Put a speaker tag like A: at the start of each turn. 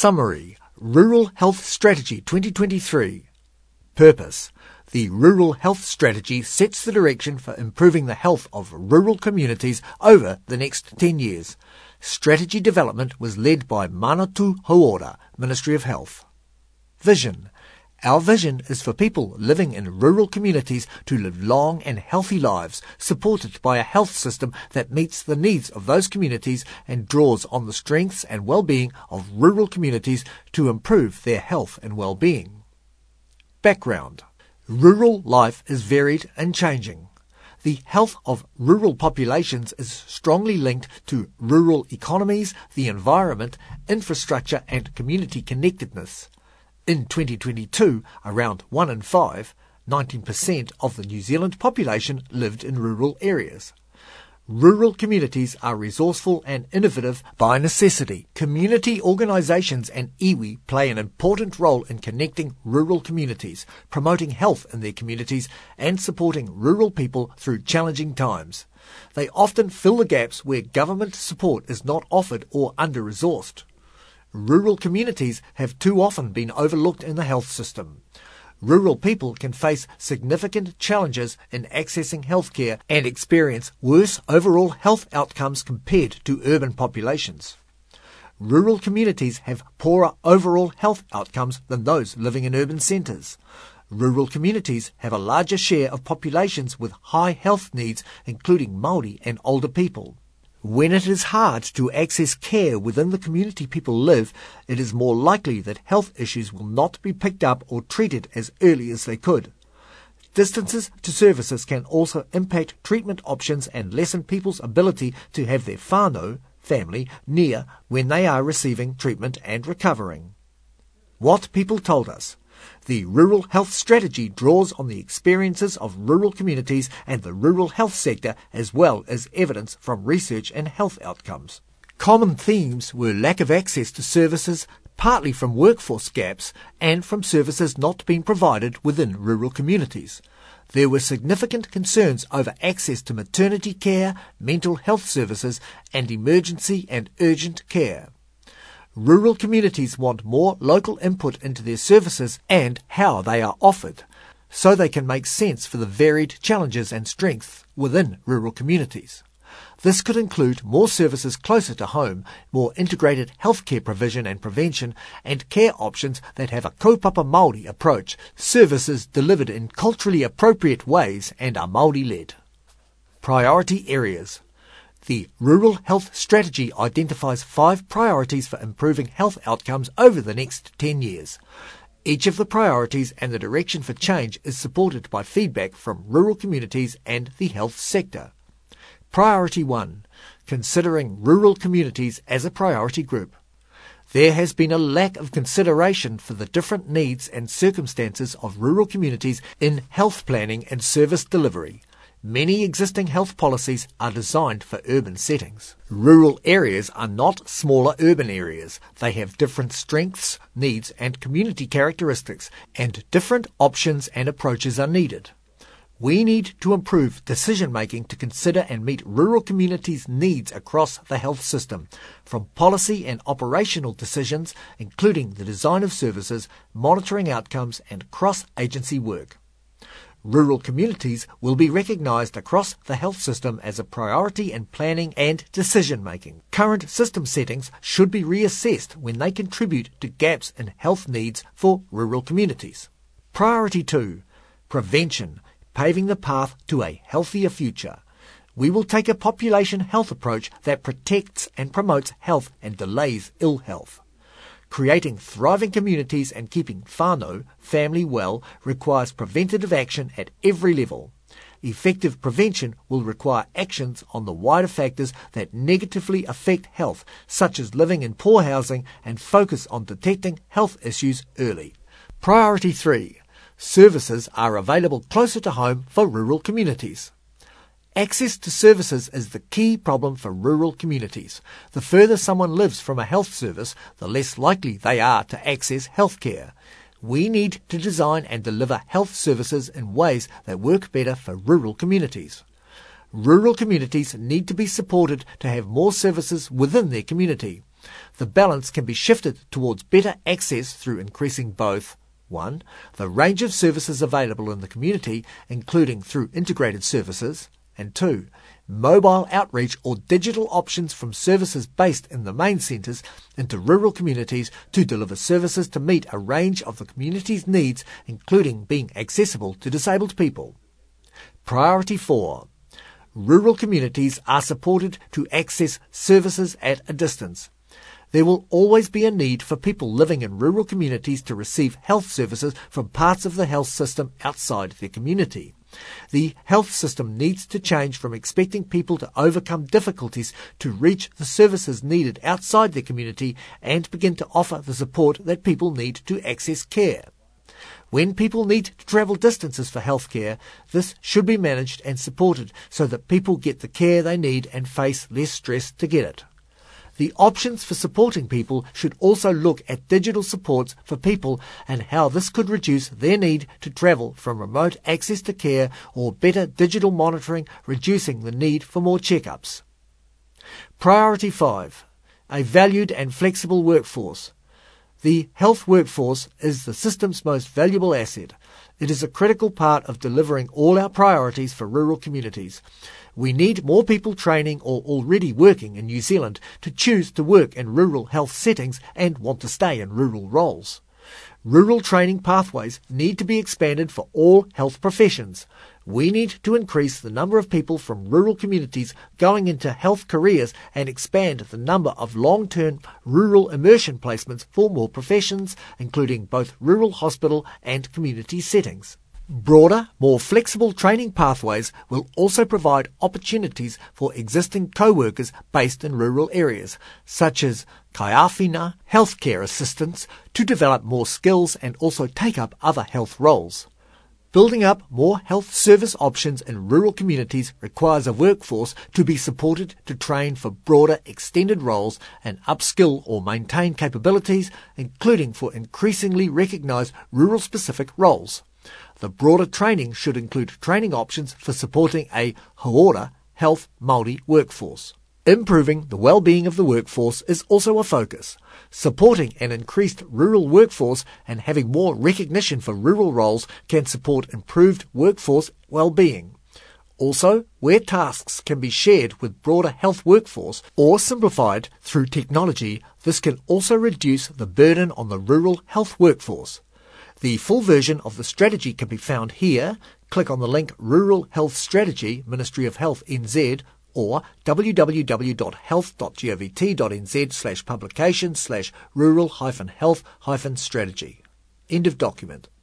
A: Summary: Rural Health Strategy 2023. Purpose: the Rural Health Strategy sets the direction for improving the health of rural communities over the next 10 years. Strategy development was led by Manatu Hauora, Ministry of Health. Vision: our vision is for people living in rural communities to live long and healthy lives, supported by a health system that meets the needs of those communities and draws on the strengths and well-being of rural communities to improve their health and well-being. Background: rural life is varied and changing. The health of rural populations is strongly linked to rural economies, the environment, infrastructure and community connectedness. In 2022, around 1 in 5, 19% of the New Zealand population lived in rural areas. Rural communities are resourceful and innovative by necessity. Community organisations and iwi play an important role in connecting rural communities, promoting health in their communities and supporting rural people through challenging times. They often fill the gaps where government support is not offered or under-resourced. Rural communities have too often been overlooked in the health system. Rural people can face significant challenges in accessing healthcare and experience worse overall health outcomes compared to urban populations. Rural communities have poorer overall health outcomes than those living in urban centres. Rural communities have a larger share of populations with high health needs, including Māori and older people. When it is hard to access care within the community people live, it is more likely that health issues will not be picked up or treated as early as they could. Distances to services can also impact treatment options and lessen people's ability to have their whānau, family, near when they are receiving treatment and recovering. What people told us. The Rural Health Strategy draws on the experiences of rural communities and the rural health sector, as well as evidence from research and health outcomes. Common themes were lack of access to services, partly from workforce gaps and from services not being provided within rural communities. There were significant concerns over access to maternity care, mental health services, and emergency and urgent care. Rural communities want more local input into their services and how they are offered, so they can make sense for the varied challenges and strengths within rural communities. This could include more services closer to home, more integrated healthcare provision and prevention, and care options that have a kaupapa Māori approach, services delivered in culturally appropriate ways and are Māori-led. Priority areas. The Rural Health Strategy identifies 5 priorities for improving health outcomes over the next 10 years. Each of the priorities and the direction for change is supported by feedback from rural communities and the health sector. Priority 1. Considering rural communities as a priority group. There has been a lack of consideration for the different needs and circumstances of rural communities in health planning and service delivery. Many existing health policies are designed for urban settings. Rural areas are not smaller urban areas. They have different strengths, needs and community characteristics, and different options and approaches are needed. We need to improve decision-making to consider and meet rural communities' needs across the health system, from policy and operational decisions, including the design of services, monitoring outcomes and cross-agency work. Rural communities will be recognised across the health system as a priority in planning and decision-making. Current system settings should be reassessed when they contribute to gaps in health needs for rural communities. Priority 2. Prevention, paving the path to a healthier future. We will take a population health approach that protects and promotes health and delays ill health. Creating thriving communities and keeping whānau, family, well requires preventative action at every level. Effective prevention will require actions on the wider factors that negatively affect health, such as living in poor housing, and focus on detecting health issues early. Priority 3. Services are available closer to home for rural communities. Access to services is the key problem for rural communities. The further someone lives from a health service, the less likely they are to access healthcare. We need to design and deliver health services in ways that work better for rural communities. Rural communities need to be supported to have more services within their community. The balance can be shifted towards better access through increasing both 1. The range of services available in the community, including through integrated services, and 2. Mobile outreach or digital options from services based in the main centres into rural communities to deliver services to meet a range of the community's needs, including being accessible to disabled people. Priority 4. Rural communities are supported to access services at a distance. There will always be a need for people living in rural communities to receive health services from parts of the health system outside their community. The health system needs to change from expecting people to overcome difficulties to reach the services needed outside their community and begin to offer the support that people need to access care. When people need to travel distances for health care, this should be managed and supported so that people get the care they need and face less stress to get it. The options for supporting people should also look at digital supports for people and how this could reduce their need to travel from remote access to care or better digital monitoring, reducing the need for more checkups. Priority 5. A valued and flexible workforce. The health workforce is the system's most valuable asset. It is a critical part of delivering all our priorities for rural communities. We need more people training or already working in New Zealand to choose to work in rural health settings and want to stay in rural roles. Rural training pathways need to be expanded for all health professions. We need to increase the number of people from rural communities going into health careers and expand the number of long-term rural immersion placements for more professions, including both rural hospital and community settings. Broader, more flexible training pathways will also provide opportunities for existing co-workers based in rural areas, such as kaiawhina healthcare assistants, to develop more skills and also take up other health roles. Building up more health service options in rural communities requires a workforce to be supported to train for broader extended roles and upskill or maintain capabilities, including for increasingly recognised rural-specific roles. The broader training should include training options for supporting a hauora health Māori workforce. Improving the well-being of the workforce is also a focus. Supporting an increased rural workforce and having more recognition for rural roles can support improved workforce well-being. Also, where tasks can be shared with broader health workforce or simplified through technology, this can also reduce the burden on the rural health workforce. The full version of the strategy can be found here. Click on the link Rural Health Strategy, Ministry of Health NZ, or www.health.govt.nz/publication/rural-health-strategy. End of document.